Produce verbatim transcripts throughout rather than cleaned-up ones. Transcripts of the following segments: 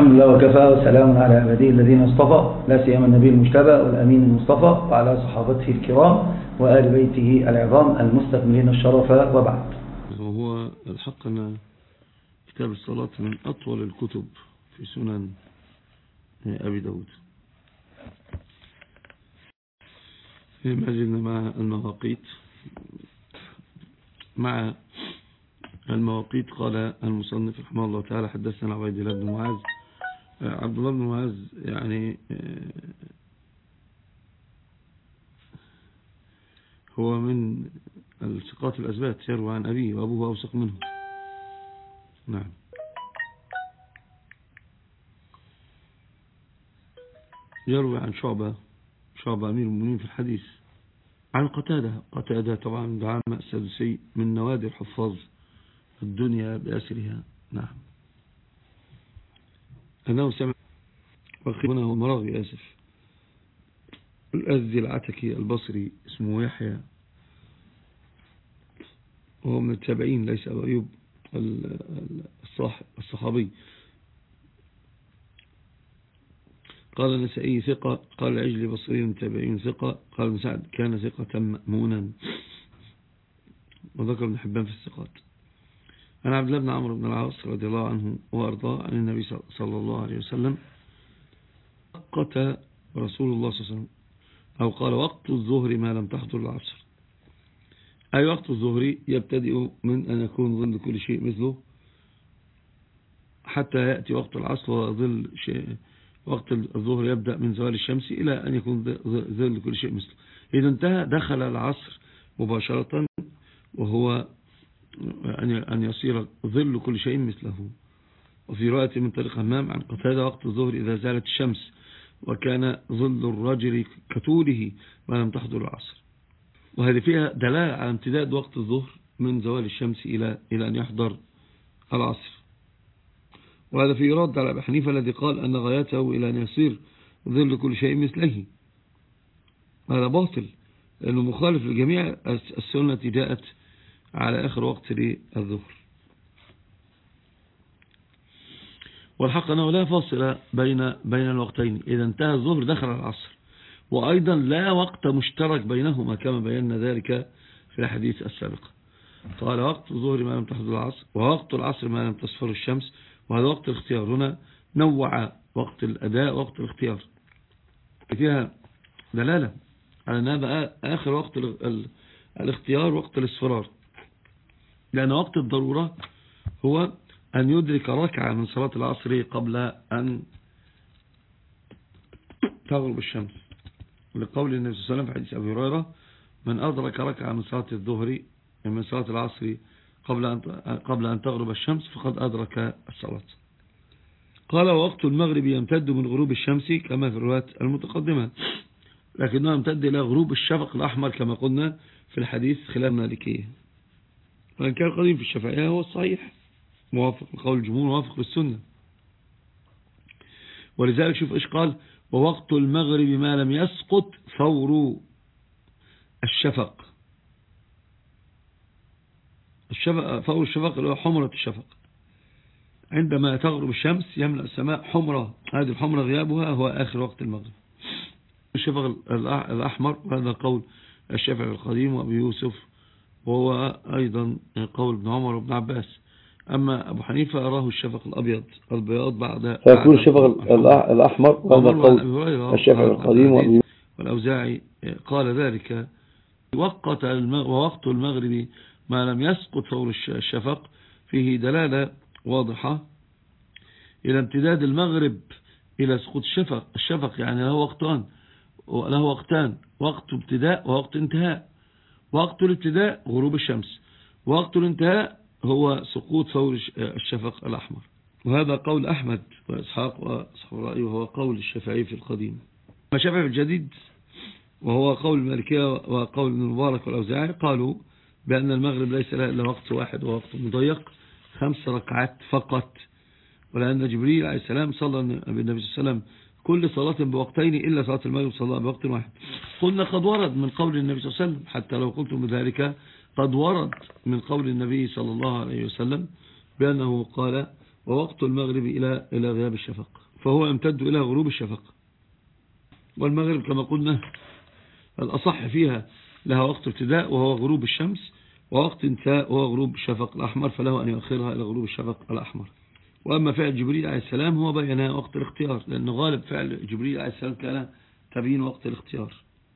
الحمد لله وكفى، وسلام على عباده الذين اصطفى، لا سيما النبي المجتبى والأمين المصطفى، وعلى صحابته الكرام وآل بيته العظام المستكملين الشرف، وبعد. وهو الحق أن كتاب الصلاة من أطول الكتب في سنن أبي داود. ما زلنا مع المواقيت مع المواقيت قال المصنف رحمه الله تعالى: حدثنا عبيد الله بن معاذ. عبد الله بن معاذ يعني هو من الثقات الأثبات، يروي عن أبيه وأبوه أوثق منه. نعم. يروي عن شعبة شعبة أمير المؤمنين في الحديث، عن قتادة قتادة طبعا دعامة السدوسي من نوادر حفاظ الدنيا بأسرها. نعم. أنه سمع وخيبنا هو مراغي آسف الأزدي العتكي البصري اسمه يحيى، وهو من التابعين، ليس أبو أيوب الصحابي. قال النسائي ثقة، قال العجلي بصري من التابعين ثقة، قال ابن سعد كان ثقة مأمونا، وذكر ابن حبان في الثقات. أنا عبد الله بن عمرو بن العاص رضي الله عنه وأرضاه عن النبي صلى الله عليه وسلم وقت رسول الله صلى الله عليه وسلم، أو قال: وقت الظهر ما لم تحضر العصر. أي وقت الظهر يبتدئ من أن يكون ظل كل شيء مثله حتى يأتي وقت العصر، وظل شيء وقت الظهر يبدأ من زوال الشمس إلى أن يكون ظل كل شيء مثله. إذا انتهى دخل العصر مباشرة، وهو أن يصير ظل كل شيء مثله. وفي رواية من طريق همام عن قتادة: وقت الظهر إذا زالت الشمس، وكان ظل الرجل كطوله ما لم تحضر العصر. وهذه فيها دلالة على امتداد وقت الظهر من زوال الشمس إلى إلى أن يحضر العصر. وهذا في رد على أبي حنيفة الذي قال أن غايته إلى أن يصير ظل كل شيء مثله. هذا باطل، لأنه مخالف لجميع السنة التي جاءت على آخر وقت للظهر. والحق أنه لا فاصل بين بين الوقتين، إذا انتهى الظهر دخل العصر، وأيضا لا وقت مشترك بينهما كما بينا ذلك في الحديث السابق. قال: وقت الظهر ما لم تحضر العصر، ووقت العصر ما لم تصفر الشمس. وهذا وقت الاختيار، هنا نوع وقت الأداء وقت الاختيار، فيها دلالة على أن هذا آخر وقت الاختيار وقت الاصفرار، لأن وقت الضرورة هو أن يدرك ركعة من صلاة العصر قبل أن تغرب الشمس، لقول النبي صلى الله عليه وسلم في حديث أبي هريرة: من أدرك ركعة من صلاة الظهر من صلاة العصر قبل أن قبل أن تغرب الشمس فقد أدرك الصلاة. قال: ووقت المغرب يمتد من غروب الشمس كما في الروايات المتقدمة، لكنه يمتد إلى غروب الشفق الأحمر كما قلنا في الحديث خلاف مالكية. وإن كان القديم في الشافعية هو الصحيح، موافق لقول الجمهور، موافق للسنة. ولذلك شوف إيش قال: ووقت المغرب ما لم يسقط فور الشفق. الشفق فور الشفق اللي هو حمرة الشفق، عندما تغرب الشمس يملأ السماء حمرة، هذه الحمرة غيابها هو آخر وقت المغرب. الشفق الأحمر، وهذا قول الشافعي القديم وأبي يوسف، وهو أيضا قول ابن عمر وابن عباس. أما أبو حنيفة أراه الشفق الأبيض البياض بعد فيكون الشفق الأحمر، وهذا قول الشافعي القديم والأوزاعي قال ذلك. وقت ووقت المغرب ما لم يسقط فور الشفق فيه دلالة واضحة إلى امتداد المغرب إلى سقوط الشفق. الشفق يعني له وقتان له وقتان وقت ابتداء ووقت انتهاء. وقت الابتداء غروب الشمس، وقت الانتهاء هو سقوط فور الشفق الأحمر. وهذا قول أحمد وإسحاق وأصحاب الرأي، وهو قول الشافعي في القديم. الشافعي في الجديد وهو قول المالكية وقول ابن المبارك والأوزاعي قالوا بأن المغرب ليس له إلا وقت واحد ووقت مضيق، خمس ركعات فقط. ولأن جبريل عليه السلام صلى بالنبي صلى الله عليه وسلم كل صلاة بوقتين إلا صلاة المغرب صلى بوقت واحد. قلنا قد ورد من قول النبي صلى الله عليه وسلم، حتى لو قلتم بذلك قد ورد من قول النبي صلى الله عليه وسلم بأنه قال: ووقت المغرب إلى إلى غياب الشفق، فهو يمتد إلى غروب الشفق. والمغرب كما قلنا الأصح فيها لها وقت ابتداء وهو غروب الشمس، ووقت انتهاء وهو غروب الشفق الأحمر، فله أن يؤخرها إلى غروب الشفق الأحمر. وأما فعل جبريل عليه السلام هو بيان وقت الاختيار، لأن غالب فعل جبريل عليه السلام كان تبيين وقت الاختيار.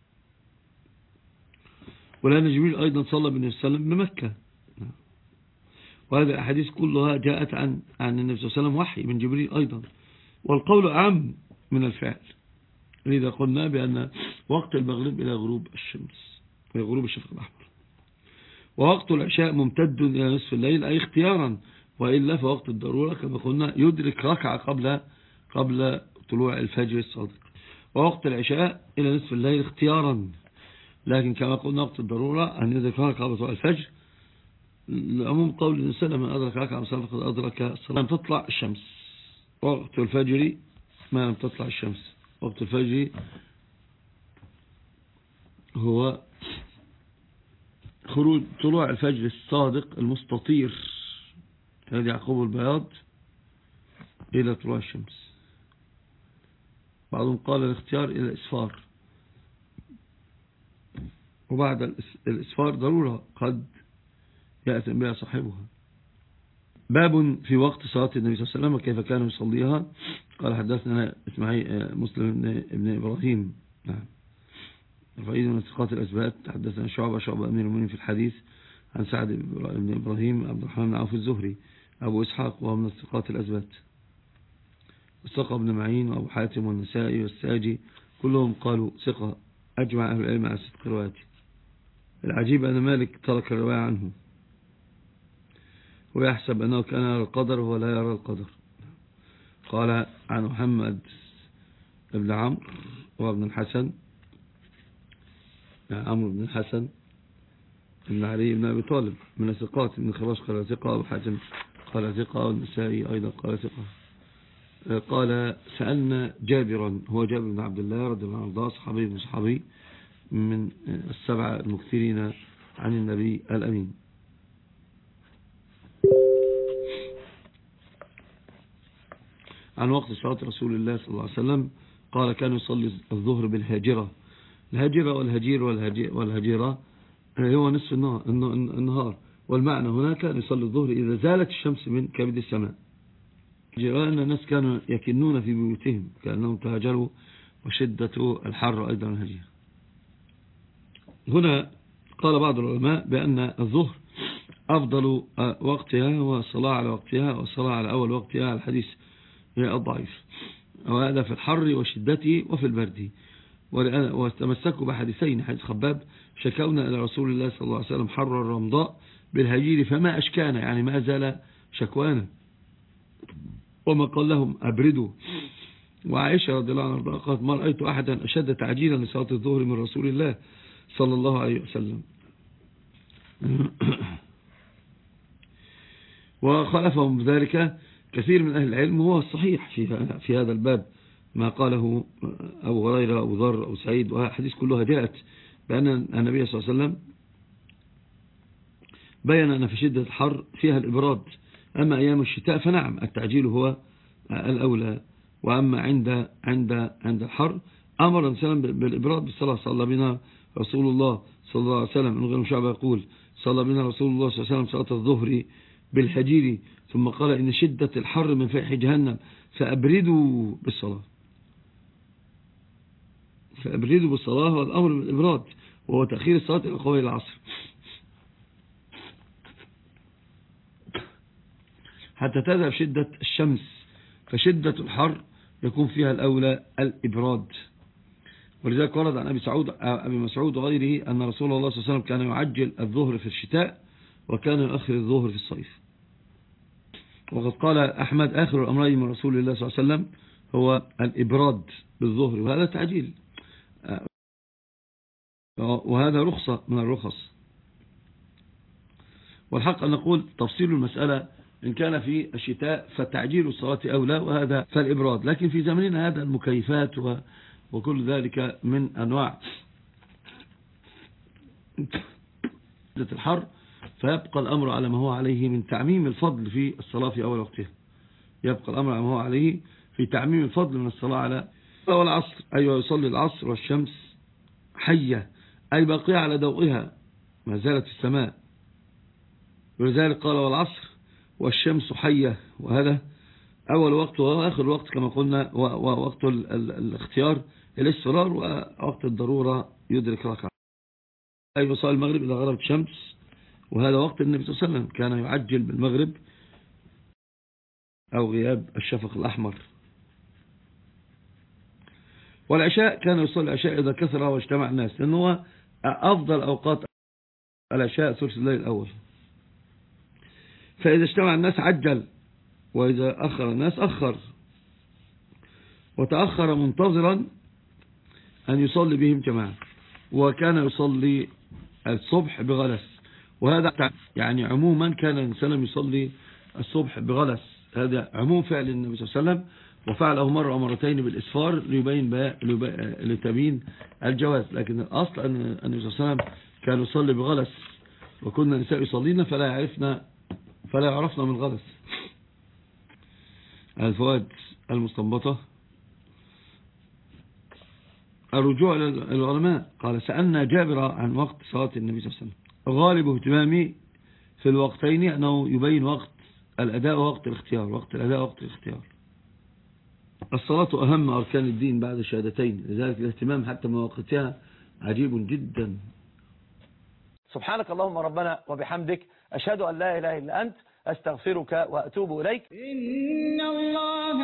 ولأن جبريل أيضا صلى بالنبي صلى الله عليه وسلم بمكة، وهذه الأحاديث كلها جاءت عن عن النبي صلى الله عليه وسلم وحي من جبريل أيضا، والقول أعم من الفعل. لذا قلنا بأن وقت المغرب إلى غروب الشمس، إلى غروب الشفق الأحمر. ووقت العشاء ممتد إلى نصف الليل أي اختيارا، وإلا فوقت الضرورة كما قلنا يدرك ركعة قبل قبل طلوع الفجر الصادق. ووقت العشاء إلى نصف الليل اختيارا، لكن كما قلنا وقت الضرورة أن يدرك ركعة قبل طلوع الفجر، لعموم قول الإنسان من أدرك ركعة مثلا فقد أدرك الصلاة. لم تطلع الشمس. وقت الفجر ما لم تطلع الشمس، وقت الفجر هو خروج طلوع الفجر الصادق المستطير الذي يعقبه البياض إلى طلوع الشمس. بعضهم قال الاختيار إلى الإسفار، وبعد الإسفار ضرورة قد يأتم بها صاحبها. باب في وقت صلاة النبي صلى الله عليه وسلم وكيف كان يصليها. قال حدثنا اسماعيل مسلم ابن إبراهيم نعم رفعيد من ثقات الأثبات. حدثنا شعبة شعبة أمير المؤمنين في الحديث عن سعد بن إبراهيم عبد الرحمن بن عوف الزهري أبو إسحاق وهو من الثقات الأثبات. والثقة بن معين وأبو حاتم والنسائي والساجي كلهم قالوا ثقة، أجمع أهل العلم على صدق روايته. العجيب أن مالك ترك الرواية عنه ويحسب أنه كان يرى القدر وهو لا يرى القدر. قال عن محمد بن عمرو وابن الحسن عمرو بن الحسن بن علي بن أبي طالب من الثقات. ابن خراش قال ثقة، أبو حاتم قال ثقة، والنسائي أيضا قال ثقة. قال سألنا جابرا، هو جابر بن عبد الله رضي الله عنه صحابي بن صحابي من السبعة المكثرين عن النبي الأمين. عن وقت صلاة رسول الله صلى الله عليه وسلم قال كان يصلي الظهر بالهاجرة. الهاجرة والهجير والهجيرة هو نصف النهار، والمعنى هنا كان يصلي الظهر إذا زالت الشمس من كبد السماء. الهجيرة الناس كانوا يكنون في بيوتهم كأنهم تهاجروا، وشدة الحر أيضا الهجير. هنا قال بعض العلماء بأن الظهر أفضل وقتها هو الصلاة على وقتها، والصلاة على أول وقتها الحديث الضعيف، وهذا في الحر وشدته وفي البرد. وتمسكوا بحديثين، حديث خباب شكونا إلى رسول الله صلى الله عليه وسلم حر الرمضاء بالهجير فما أشكانا، يعني ما زال شكوانا، وما قال لهم أبردوا. وعائشة رضي الله عنها قالت ما رأيت أحدا أشد تعجيلا لصلاة الظهر من رسول الله صلى الله عليه وسلم. وخالفهم بذلك كثير من أهل العلم، وهو الصحيح في في هذا الباب ما قاله أبو هريرة أبو ذر أو سعيد، وحديث كلها جاءت بأن النبي صلى الله عليه وسلم بيّن أن في شدة الحر فيها الإبراد، أما أيام الشتاء فنعم التعجيل هو الأولى. وأما عند عند عند الحر أمر الإنسان بالإبراد بالصلاة. صلى بنا رسول الله صلى الله عليه وسلم، من غير شعب يقول صلى بنا رسول الله صلى الله عليه وسلم صلاة الظهر بالهجير، ثم قال إن شدة الحر من فيح جهنم فأبردوا بالصلاة. فأبردوا بالصلاة هو الأمر بالإبراد، وهو تأخير الصلاة إلى قبيل العصر حتى تذهب شدة الشمس. فشدة الحر يكون فيها الأولى الإبراد. ولذلك ورد عن أبي سعود أبي مسعود وغيره أن رسول الله صلى الله عليه وسلم كان يعجل الظهر في الشتاء وكان يؤخر الظهر في الصيف. وقد قال أحمد آخر الأمرين من رسول الله صلى الله عليه وسلم هو الإبراد بالظهر، وهذا تعجيل، وهذا رخصة من الرخص. والحق أن نقول تفصيل المسألة إن كان في الشتاء فتعجيل الصلاة أولى، وهذا فالإبراد. لكن في زمننا هذا المكيفات وكل ذلك من أنواع الحر، فيبقى الأمر على ما هو عليه من تعميم الفضل في الصلاة في أول وقتها. يبقى الأمر على ما هو عليه في تعميم الفضل من الصلاة على والعصر. أيوة يصلي العصر والشمس حية أي باقية على ضوئها ما زالت في السماء، ولذلك قال والعصر والشمس حية، وهذا أول وقت وآخر وقت كما قلنا، ووقت الاختيار الاصفرار، ووقت الضرورة يدرك ركعة. أي يصلي المغرب إذا غربت الشمس، وهذا وقت النبي صلى الله عليه وسلم كان يعجل بالمغرب أو غياب الشفق الأحمر. والعشاء كان يصلي العشاء إذا كثر واجتمع الناس، لأنه هو أفضل أوقات العشاء ثلث الليل الأول، فإذا اجتمع الناس عجل، وإذا أخر الناس أخر، وتأخر منتظرا أن يصلي بهم جماعة. وكان يصلي الصبح بغلس، وهذا يعني عموما كان الإنسان يصلي الصبح بغلس، هذا عموم فعل النبي صلى الله عليه وسلم، وفعله مرة أو مرتين بالإسفار ليبين لتبين الجواز، لكن الأصل أن النبي صلى الله عليه وسلم كان يصلي بغلس، وكنا نساء يصلينا فلا يعرفنا فلا يعرفنا من غلس. الفوائد المستنبطة: الرجوع إلى العلماء. قال: سألنا جابر عن وقت صلاة النبي صلى الله عليه وسلم. غالب اهتمامي في الوقتين أنه يبين وقت الأداء ووقت الاختيار، وقت الأداء ووقت الاختيار. الصلاة أهم أركان الدين بعد الشهادتين، لذلك الاهتمام حتى مواقتها عجيب جدا. سبحانك اللهم ربنا وبحمدك، أشهد أن لا إله إلا أنت، أستغفرك وأتوب إليك. إن الله